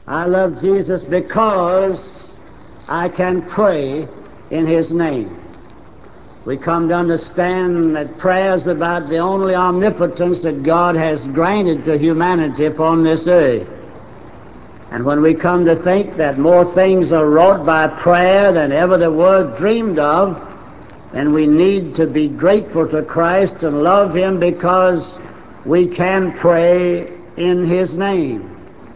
I love Jesus because I can pray in His name. We come to understand that prayer is about the only omnipotence that God has granted to humanity upon this earth. And when we come to think that more things are wrought by prayer than ever the world dreamed of, then we need to be grateful to Christ and love Him because we can pray in His name.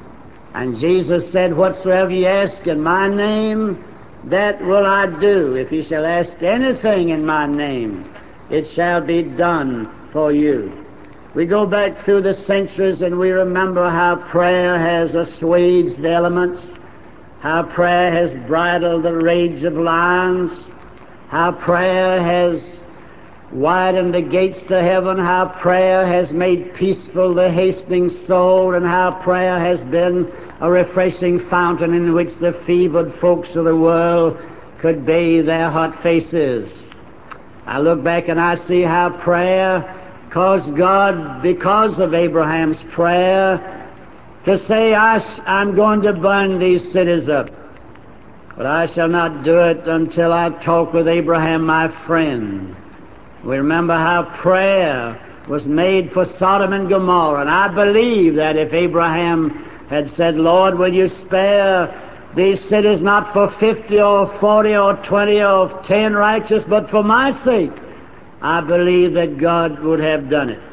And Jesus said, "Whatsoever ye ask in my name, that will I do. If ye shall ask anything in my name, it shall be done for you." We go back through the centuries and we remember how prayer has assuaged the elements, how prayer has bridled the rage of lions, how prayer has widened the gates to heaven, how prayer has made peaceful the hastening soul, and how prayer has been a refreshing fountain in which the fevered folks of the world could bathe their hot faces. I look back and I see how prayer caused God, because of Abraham's prayer, to say, I'm going to burn these cities up, but I shall not do it until I talk with Abraham, my friend. We remember how prayer was made for Sodom and Gomorrah, and I believe that if Abraham had said, "Lord, will you spare these cities not for 50 or 40 or 20 or 10 righteous, but for my sake," I believe that God would have done it.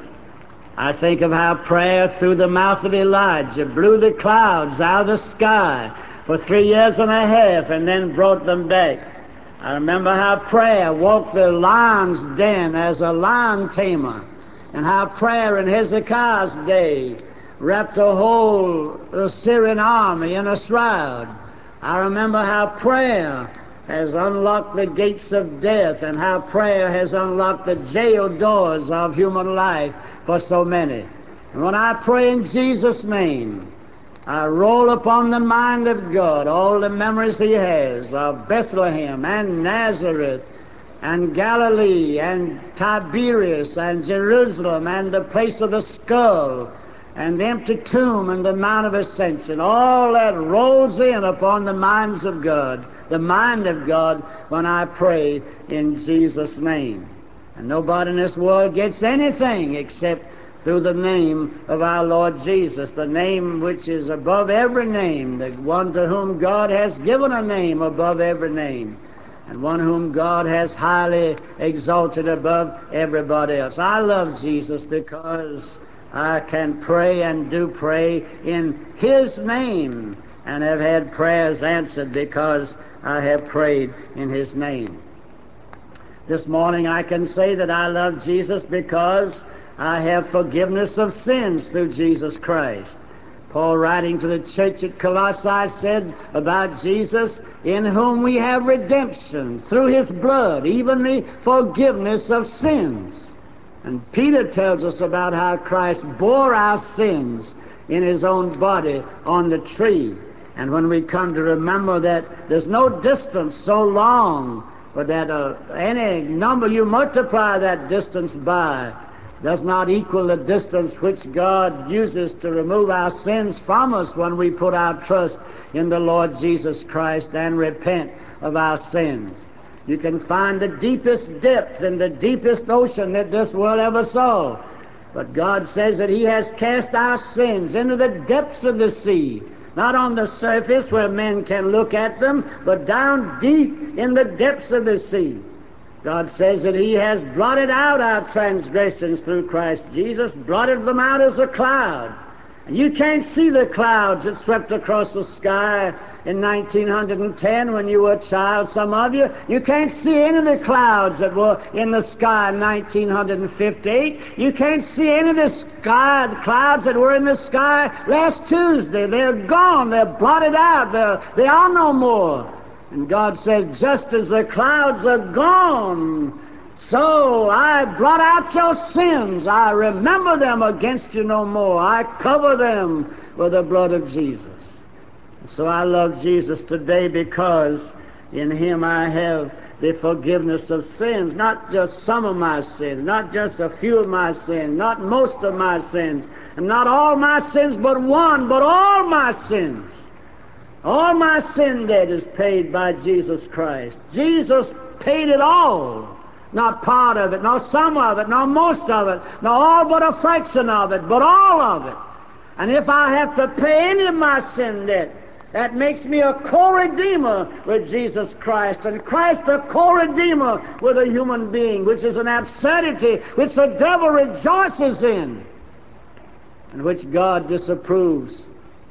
I think of how prayer through the mouth of Elijah blew the clouds out of the sky for 3 years and a half and then brought them back. I remember how prayer walked the lion's den as a lion tamer, and how prayer in Hezekiah's day wrapped a whole Assyrian army in a shroud. I remember how prayer has unlocked the gates of death, and how prayer has unlocked the jail doors of human life for so many. And when I pray in Jesus' name, I roll upon the mind of God all the memories He has of Bethlehem and Nazareth and Galilee and Tiberias and Jerusalem and the place of the skull and the empty tomb and the Mount of Ascension. All that rolls in upon the minds of God, the mind of God, when I pray in Jesus' name. And nobody in this world gets anything except through the name of our Lord Jesus, the name which is above every name, the one to whom God has given a name above every name, and one whom God has highly exalted above everybody else. I love Jesus because I can pray and do pray in His name, and have had prayers answered because I have prayed in His name. This morning I can say that I love Jesus because I have forgiveness of sins through Jesus Christ. Paul, writing to the church at Colossae, said about Jesus, "In whom we have redemption through His blood, even the forgiveness of sins." And Peter tells us about how Christ bore our sins in His own body on the tree. And when we come to remember that there's no distance so long, but that any number you multiply that distance by does not equal the distance which God uses to remove our sins from us when we put our trust in the Lord Jesus Christ and repent of our sins. You can find the deepest depth in the deepest ocean that this world ever saw. But God says that He has cast our sins into the depths of the sea, not on the surface where men can look at them, but down deep in the depths of the sea. God says that He has blotted out our transgressions through Christ Jesus, blotted them out as a cloud. And you can't see the clouds that swept across the sky in 1910 when you were a child, some of you. You can't see any of the clouds that were in the sky in 1958. You can't see any of the clouds that were in the sky last Tuesday. They're gone. They're blotted out. They are no more. And God says, just as the clouds are gone, so I blot out your sins. I remember them against you no more. I cover them with the blood of Jesus. So I love Jesus today because in Him I have the forgiveness of sins, not just some of my sins, not just a few of my sins, not most of my sins, and not all my sins but one, but all my sins. All my sin debt is paid by Jesus Christ. Jesus paid it all. Not part of it, not some of it, not most of it, not all but a fraction of it, but all of it. And if I have to pay any of my sin debt, that makes me a co-redeemer with Jesus Christ, and Christ a co-redeemer with a human being, which is an absurdity which the devil rejoices in and which God disapproves.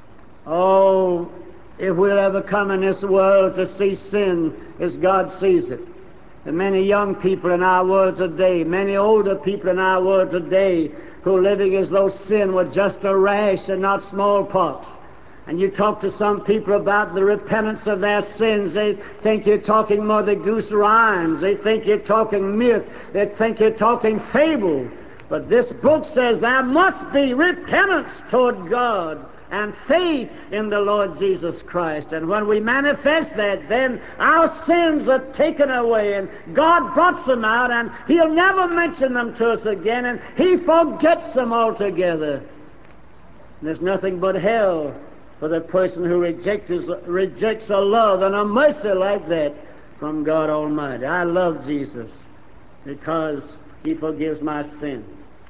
Oh, if we'll ever come in this world to see sin as God sees it. And many young people in our world today, many older people in our world today, who are living as though sin were just a rash and not smallpox. And you talk to some people about the repentance of their sins, they think you're talking Mother Goose rhymes. They think you're talking myth. They think you're talking fable. But this book says there must be repentance toward God and faith in the Lord Jesus Christ. And when we manifest that, then our sins are taken away, and God blots them out, and He'll never mention them to us again, and He forgets them altogether. And there's nothing but hell for the person who rejects a love and a mercy like that from God Almighty. I love Jesus because He forgives my sin.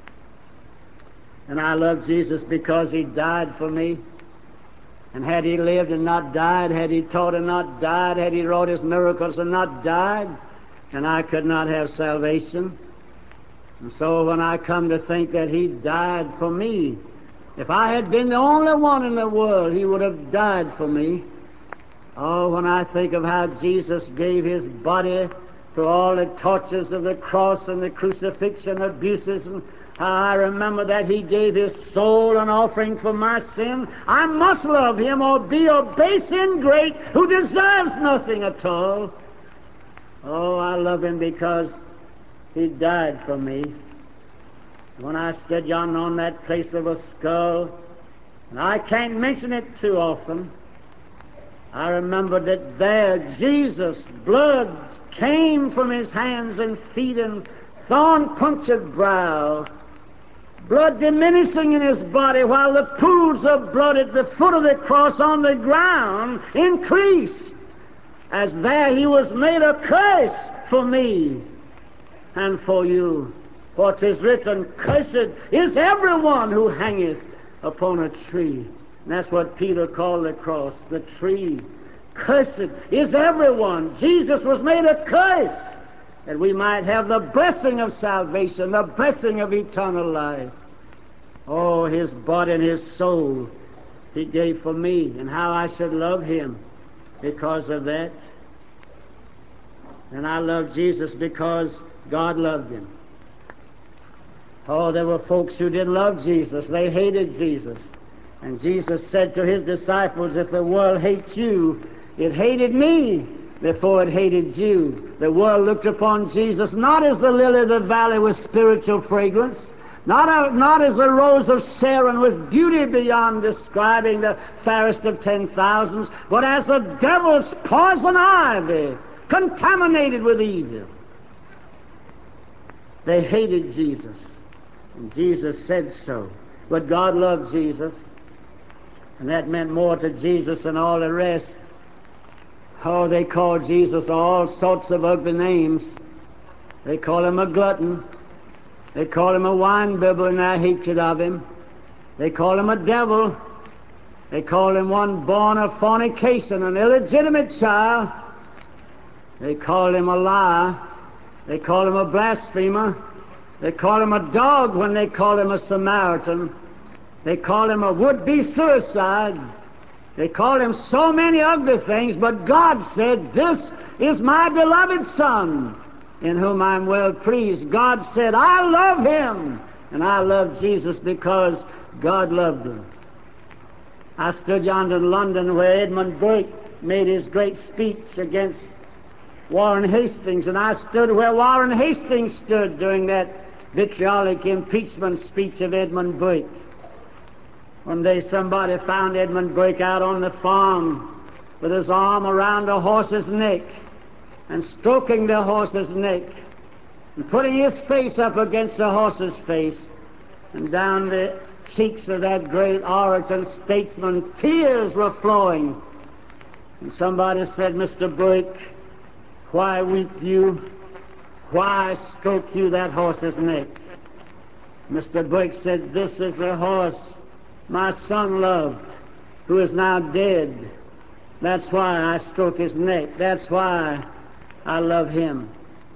And I love Jesus because He died for me. And had He lived and not died, had He taught and not died, had He wrought His miracles and not died, then I could not have salvation. And so when I come to think that He died for me, if I had been the only one in the world, He would have died for me. Oh, when I think of how Jesus gave His body through all the tortures of the cross and the crucifixion, abuses, and how I remember that He gave His soul an offering for my sin, I must love Him or be a base ingrate who deserves nothing at all. Oh, I love Him because He died for me. When I stood yonder on that place of a skull, and I can't mention it too often, I remember that there Jesus' blood came from His hands and feet and thorn-punctured brow, blood diminishing in His body while the pools of blood at the foot of the cross on the ground increased, as there He was made a curse for me and for you. For 'tis written, cursed is everyone who hangeth upon a tree. And that's what Peter called the cross, the tree. Cursed is everyone. Jesus was made a curse that we might have the blessing of salvation, the blessing of eternal life. Oh, His body and His soul He gave for me, and how I should love Him because of that. And I love Jesus because God loved Him. Oh, there were folks who didn't love Jesus. They hated Jesus. And Jesus said to His disciples, if the world hates you, it hated me before it hated you. The world looked upon Jesus not as the lily of the valley with spiritual fragrance, not as a rose of Sharon with beauty beyond describing, the fairest of 10,000s, but as the devil's poison ivy, contaminated with evil. They hated Jesus. And Jesus said so. But God loved Jesus, and that meant more to Jesus than all the rest. Oh, they called Jesus all sorts of ugly names. They called Him a glutton. They called Him a wine-bibber in their hatred of Him. They called Him a devil. They called Him one born of fornication, an illegitimate child. They called Him a liar. They called Him a blasphemer. They called Him a dog when they called Him a Samaritan. They called Him a would-be suicide. They called Him so many ugly things, but God said, this is my beloved Son, in whom I am well pleased. God said, I love Him, and I love Jesus because God loved Him. I stood yonder in London where Edmund Burke made his great speech against Warren Hastings, and I stood where Warren Hastings stood during that vitriolic impeachment speech of Edmund Burke. One day somebody found Edmund Burke out on the farm with his arm around a horse's neck and stroking the horse's neck and putting his face up against the horse's face, and down the cheeks of that great orator and statesman tears were flowing And somebody said, Mr. Burke, why weep you? Why stroke you that horse's neck? Mr. Burke said, this is the horse my son loved, who is now dead. That's why I stroke his neck. That's why I love him.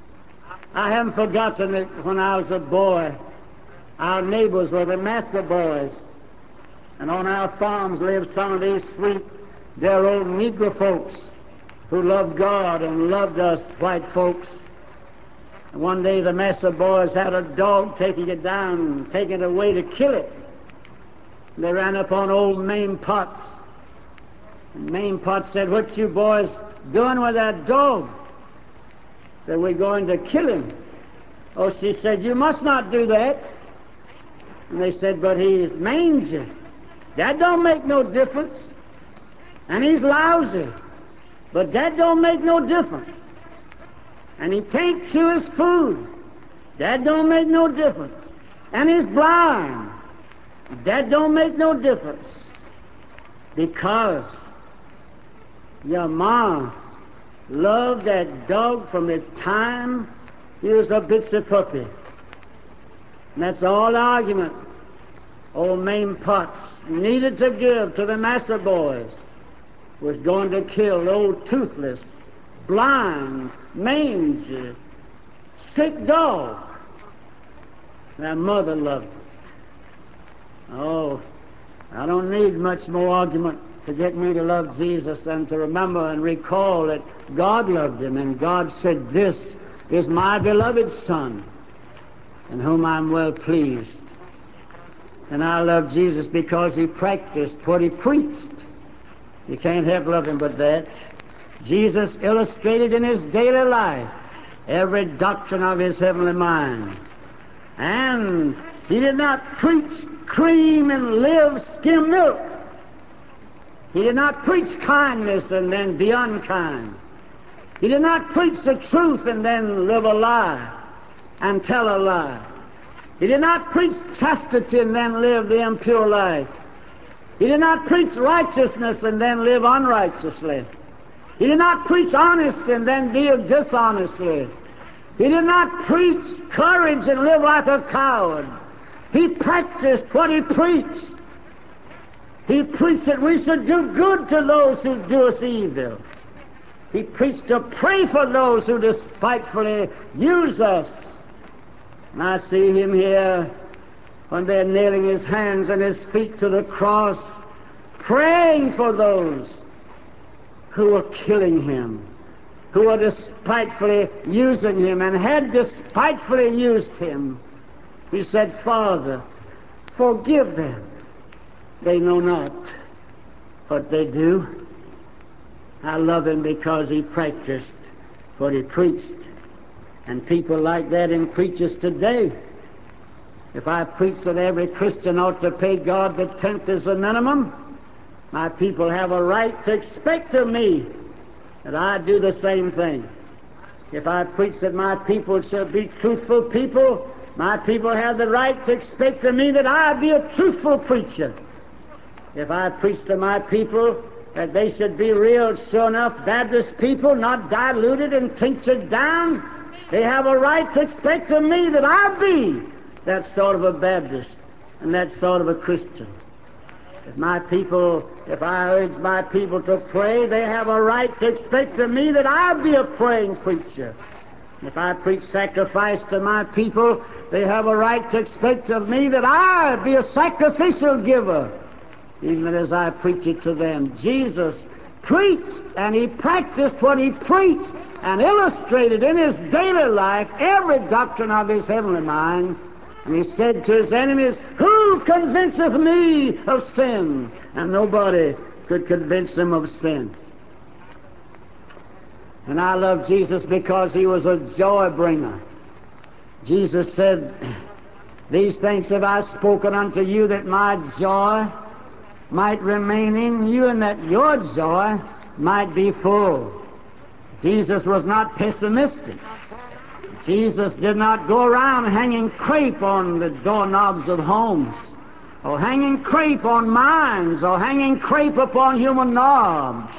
I haven't forgotten it when I was a boy. Our neighbors were the Mather boys. And on our farms lived some of these sweet, dear old Negro folks who loved God and loved us white folks. And one day the Mather boys had a dog taking it down, taking it away to kill it. And they ran up on old Mame Potts. And Mame Potts said, what you boys doing with that dog? Said, we're going to kill him. Oh, she said, you must not do that. And they said, but he's mangy. That don't make no difference. And he's lousy. But that don't make no difference. And he can't chew his food. That don't make no difference. And he's blind. That don't make no difference. Because your mom loved that dog from the time he was a bitsy puppy. And that's all the argument old Mame Potts needed to give to the Mather boys, was going to kill the old toothless, blind, mangy, sick dog. That mother loved it. Oh, I don't need much more argument to get me to love Jesus than to remember and recall that God loved him, and God said, this is my beloved Son, in whom I'm well pleased. And I love Jesus because he practiced what he preached. You can't help loving but that. Jesus illustrated in his daily life every doctrine of his heavenly mind. And he did not preach cream and live skim milk. He did not preach kindness and then be unkind. He did not preach the truth and then live a lie and tell a lie. He did not preach chastity and then live the impure life. He did not preach righteousness and then live unrighteously. He did not preach honesty and then deal dishonestly. He did not preach courage and live like a coward. He practiced what he preached. He preached that we should do good to those who do us evil. He preached to pray for those who despitefully use us. And I see him here when they're nailing his hands and his feet to the cross, praying for those who are killing him, who are despitefully using him and had despitefully used him. He said, Father, forgive them. They know not what they do. I love him because he practiced what he preached. And people like that in preachers today. If I preach that every Christian ought to pay God the tenth as a minimum, my people have a right to expect of me that I do the same thing. If I preach that my people should be truthful people, my people have the right to expect of me that I be a truthful preacher. If I preach to my people that they should be real, sure enough Baptist people, not diluted and tinctured down, they have a right to expect of me that I be that sort of a Baptist and that sort of a Christian. If I urge my people to pray, they have a right to expect of me that I be a praying preacher. If I preach sacrifice to my people, they have a right to expect of me that I be a sacrificial giver, even as I preach it to them. Jesus preached, and he practiced what he preached, and illustrated in his daily life every doctrine of his heavenly mind. And he said to his enemies, who convinceth me of sin? And nobody could convince him of sin. And I love Jesus because he was a joy bringer. Jesus said, these things have I spoken unto you, that my joy might remain in you, and that your joy might be full. Jesus was not pessimistic. Jesus did not go around hanging crepe on the doorknobs of homes, or hanging crepe on minds, or hanging crepe upon human knobs.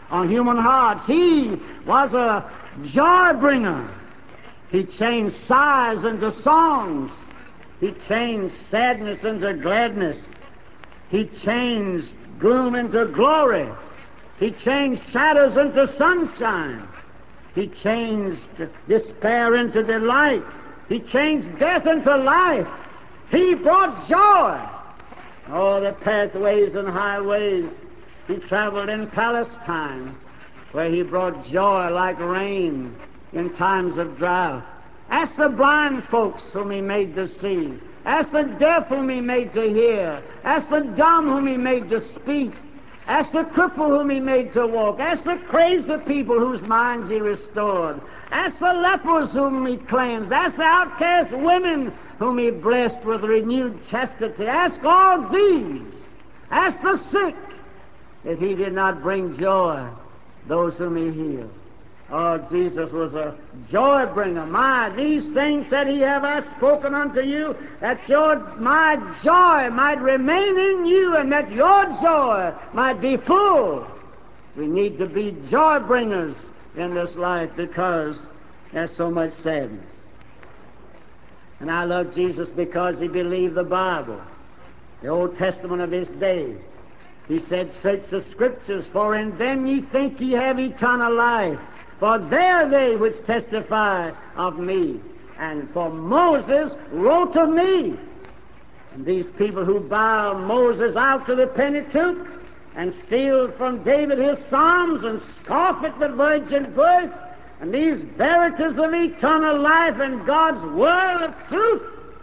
on human hearts. He was a joy bringer. He changed sighs into songs. He changed sadness into gladness. He changed gloom into glory. He changed shadows into sunshine. He changed despair into delight. He changed death into life. He brought joy. Oh, the pathways and highways. He traveled in Palestine, where he brought joy like rain in times of drought. Ask the blind folks whom he made to see. Ask the deaf whom he made to hear. Ask the dumb whom he made to speak. Ask the cripple whom he made to walk. Ask the crazy people whose minds he restored. Ask the lepers whom he cleansed. Ask the outcast women whom he blessed with renewed chastity. Ask all these. Ask the sick if he did not bring joy, those whom he healed. Oh, Jesus was a joy bringer. These things said he, have I spoken unto you, that my joy might remain in you, and that your joy might be full. We need to be joy bringers in this life because there's so much sadness. And I love Jesus because he believed the Bible, the Old Testament of his day. He said, search the Scriptures, for in them ye think ye have eternal life. For they are they which testify of me. And for Moses wrote of me. And these people who bow Moses out to the Pentateuch and steal from David his Psalms and scoff at the virgin birth, and these verities of eternal life and God's word of truth,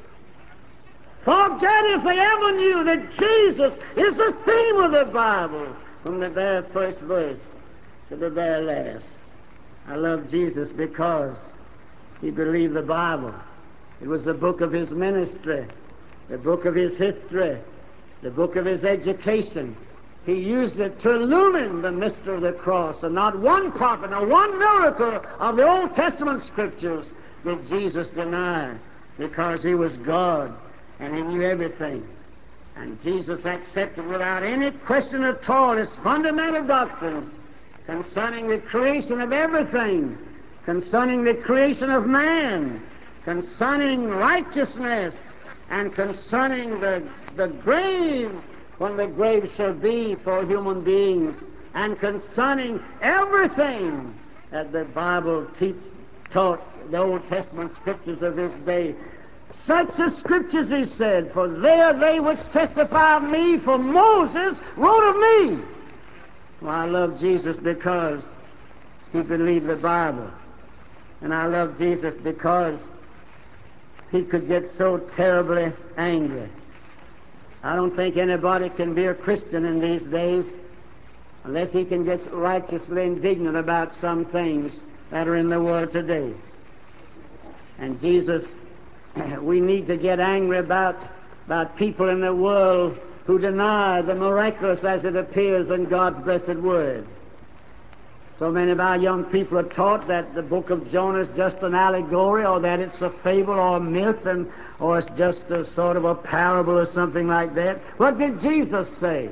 forget if they ever knew that Jesus is the theme of the Bible from the very first verse to the very last. I love Jesus because he believed the Bible. It was the book of his ministry, the book of his history, the book of his education. He used it to illumine the mystery of the cross, and not one prophet or one miracle of the Old Testament Scriptures did Jesus deny, because he was God and he knew everything. And Jesus accepted without any question at all his fundamental doctrines concerning the creation of everything, concerning the creation of man, concerning righteousness, and concerning the grave, when the grave shall be for human beings, and concerning everything that the Bible taught the Old Testament Scriptures of this day. Such the Scriptures, he said, for they are they which testify of me, for Moses wrote of me. Well, I love Jesus because he believed the Bible. And I love Jesus because he could get so terribly angry. I don't think anybody can be a Christian in these days unless he can get righteously indignant about some things that are in the world today. And Jesus, we need to get angry about people in the world who deny the miraculous as it appears in God's blessed Word. So many of our young people are taught that the book of Jonah is just an allegory, or that it's a fable or a myth, or it's just a sort of a parable or something like that. What did Jesus say?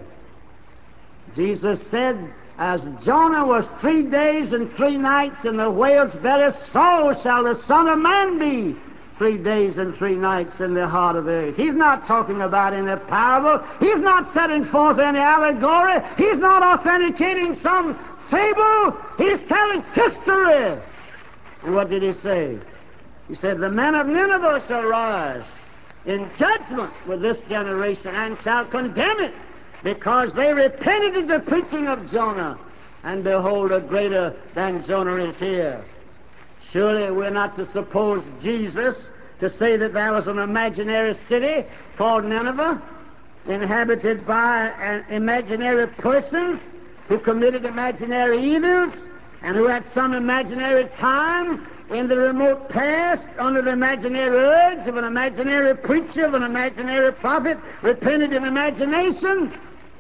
Jesus said, as Jonah was 3 days and 3 nights in the whale's belly, so shall the Son of Man be 3 days and 3 nights in the heart of the earth. He's not talking about any parable. He's not setting forth any allegory. He's not authenticating some fable. He's telling history. And what did he say? He said, the men of Nineveh shall rise in judgment with this generation and shall condemn it, because they repented of the preaching of Jonah, and behold, a greater than Jonah is here. Surely we're not to suppose Jesus to say that there was an imaginary city called Nineveh, inhabited by imaginary persons who committed imaginary evils, and who at some imaginary time in the remote past, under the imaginary urge of an imaginary preacher, of an imaginary prophet, repented in imagination.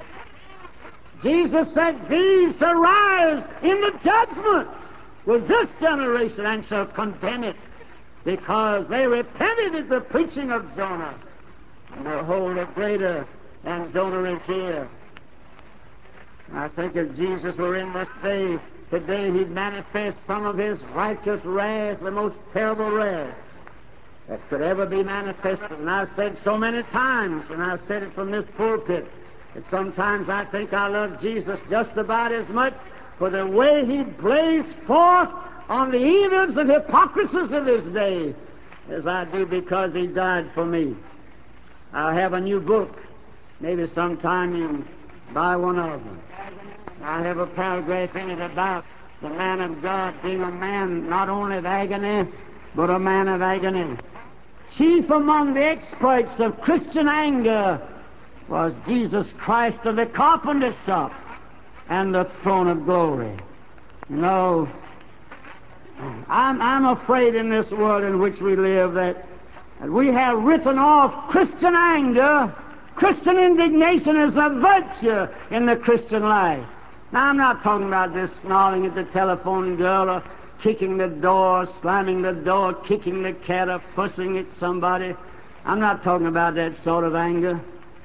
Jesus said, these shall rise in the judgment with this generation and shall condemn it, because they repented at the preaching of Jonah. And behold, a greater than Jonah is here. I think if Jesus were in this day, today, he'd manifest some of his righteous wrath, the most terrible wrath that could ever be manifested. And I've said so many times, and I've said it from this pulpit, that sometimes I think I love Jesus just about as much for the way he blazed forth on the evils and hypocrisies of his day as I do because he died for me. I'll have a new book. Maybe sometime you can buy one of them. I have a paragraph in it about the man of God being a man not only of agony, but a man of agony. Chief among the exploits of Christian anger was Jesus Christ of the carpenter's shop and the throne of glory. You know, I'm afraid in this world in which we live that we have written off Christian anger, Christian indignation as a virtue in the Christian life. Now, I'm not talking about this snarling at the telephone girl or kicking the door, slamming the door, kicking the cat or fussing at somebody. I'm not talking about that sort of anger.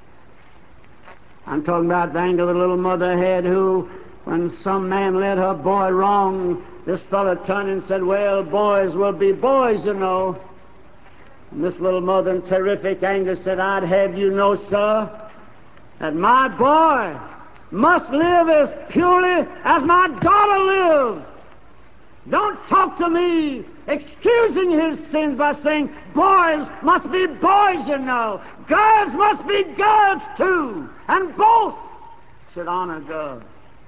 I'm talking about the anger the little mother had who, when some man led her boy wrong, this fellow turned and said, "Well, boys will be boys, you know." And this little mother in terrific anger said, "I'd have you know, sir, that my boy must live as purely as my daughter lives. Don't talk to me excusing his sins by saying boys must be boys, you know. Girls must be girls, too. And both should honor God."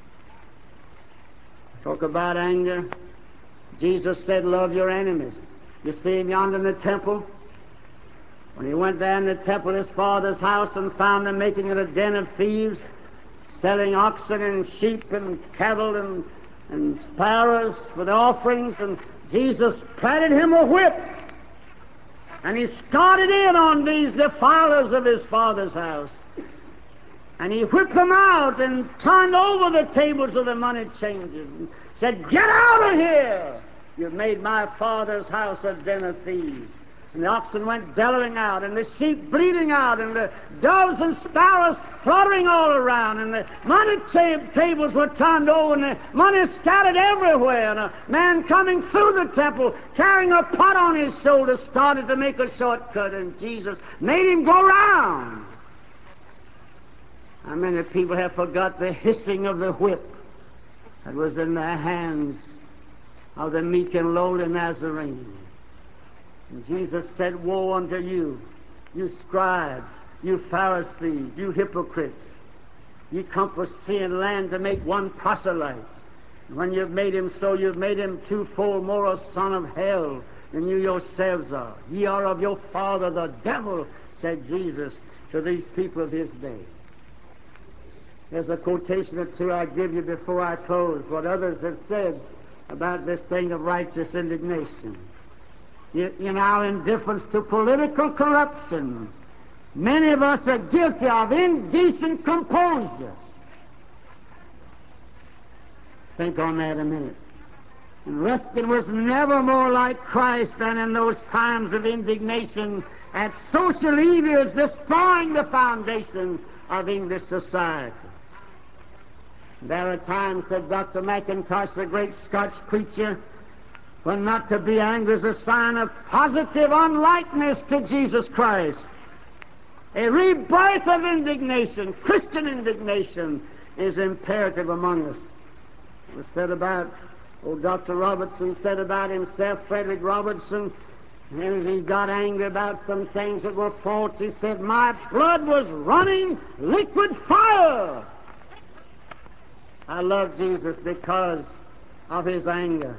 Talk about anger. Jesus said, "Love your enemies." You see him yonder in the temple? When he went there in the temple, his father's house, and found them making it a den of thieves, selling oxen and sheep and cattle and sparrows for the offerings, and Jesus planted him a whip, and he started in on these defilers of his father's house, and he whipped them out and turned over the tables of the money changers and said, "Get out of here! You've made my father's house a den of thieves." And the oxen went bellowing out, and the sheep bleating out, and the doves and sparrows fluttering all around, and the money tables were turned over, and the money scattered everywhere, and a man coming through the temple carrying a pot on his shoulder started to make a shortcut, and Jesus made him go round. How many people have forgot the hissing of the whip that was in the hands of the meek and lowly Nazarene? And Jesus said, "Woe unto you, you scribes, you Pharisees, you hypocrites! Ye compass sea and land to make one proselyte. And when you've made him so, you've made him twofold more a son of hell than you yourselves are. Ye are of your father the devil," said Jesus to these people of his day. There's a quotation or two I give you before I close, what others have said about this thing of righteous indignation. In our indifference to political corruption, many of us are guilty of indecent composure. Think on that a minute. And Ruskin was never more like Christ than in those times of indignation at social evils destroying the foundation of English society. There are times, said Dr. McIntosh, the great Scotch preacher, when not to be angry is a sign of positive unlikeness to Jesus Christ. A rebirth of indignation, Christian indignation, is imperative among us. It was said about, Dr. Robertson said about himself, Frederick Robertson, and as he got angry about some things that were false, he said, "My blood was running liquid fire." I love Jesus because of his anger.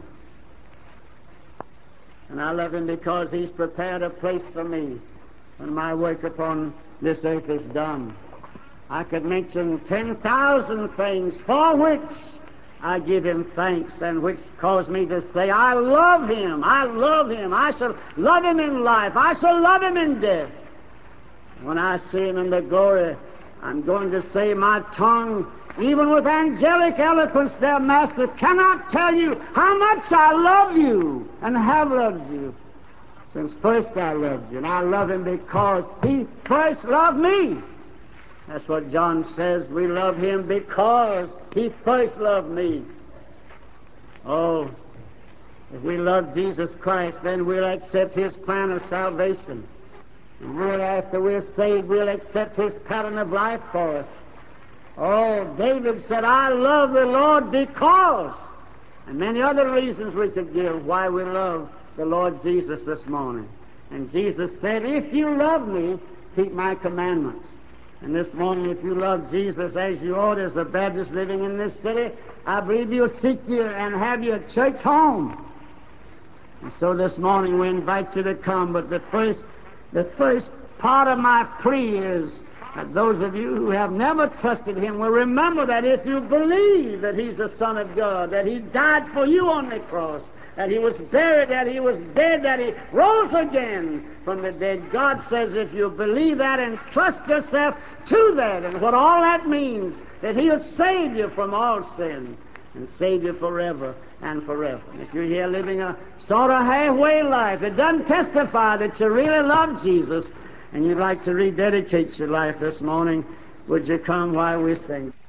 And I love him because he's prepared a place for me when my work upon this earth is done. I could mention 10,000 things for which I give him thanks and which cause me to say, I love him, I love him, I shall love him in life, I shall love him in death. When I see him in the glory, I'm going to say my tongue, even with angelic eloquence, their master, cannot tell you how much I love you and have loved you since first I loved you. And I love him because he first loved me. That's what John says. We love him because he first loved me. Oh, if we love Jesus Christ, then we'll accept his plan of salvation. And after we're saved, we'll accept his pattern of life for us. Oh, David said, I love the Lord because, and many other reasons we could give why we love the Lord Jesus this morning. And Jesus said, if you love me, keep my commandments. And this morning, if you love Jesus as you ought as a Baptist living in this city, I believe you'll seek you and have your church home. And so this morning we invite you to come, but the first part of my plea is that those of you who have never trusted him will remember that if you believe that he's the Son of God, that he died for you on the cross, that he was buried, that he was dead, that he rose again from the dead, God says if you believe that and trust yourself to that and what all that means, that he'll save you from all sin and save you forever and forever. And if you're here living a sort of halfway life that doesn't testify that you really love Jesus and you'd like to rededicate your life this morning, would you come while we sing?